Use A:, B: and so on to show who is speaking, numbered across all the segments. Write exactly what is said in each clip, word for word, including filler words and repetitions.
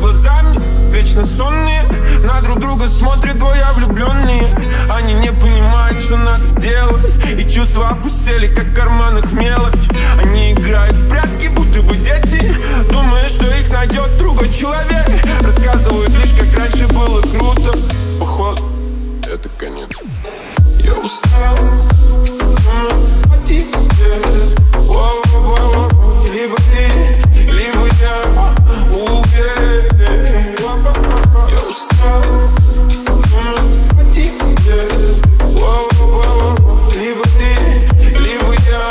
A: глазами, вечно сонные, на друг друга смотрят двое влюбленные. Они не понимают, что надо делать, и чувства опустели, как в карманах мелочь. Они играют в прятки, будто бы дети, думая, что их найдет другой человек. Рассказывают лишь, как раньше было круто. Походу, это конец. Я устал от тебя. Либо ты, либо я. Уверен. Я устал от тебя. Либо ты, либо я.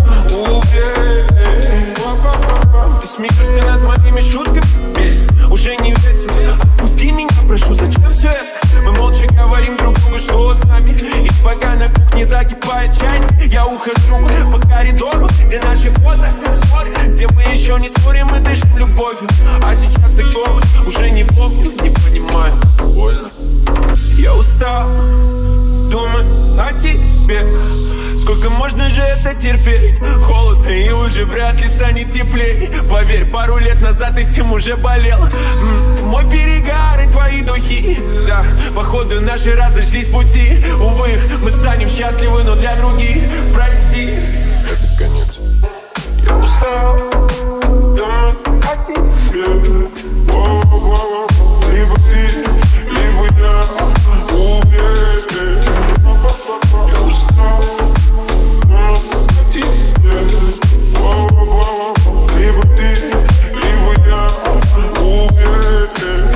A: Уверен. Ты смеешься над моими шутками, песня уже не весело. Отпусти меня, прошу, зачем все это? Мы молча говорим друг другу, что с нами. И пока на кухне закипает чайник, я ухожу по коридору, где наши фото спорят, где мы еще не спорим и дышим любовью. А сейчас ты дома, уже не помню, не понимаю. Больно. Я устал, думаю о тебе. Сколько можно же это терпеть? Холодно и уже вряд ли станет теплее. Поверь, пару лет назад этим уже болел. Мой перегар и твои духи. Да, походу наши разошлись пути. Увы, мы станем счастливы, но для других. Прости. Это конец. Я устал. Думаю о тебе. Либо ты, либо я. Уверен. Я устал. Либо ты, либо я. Уверен.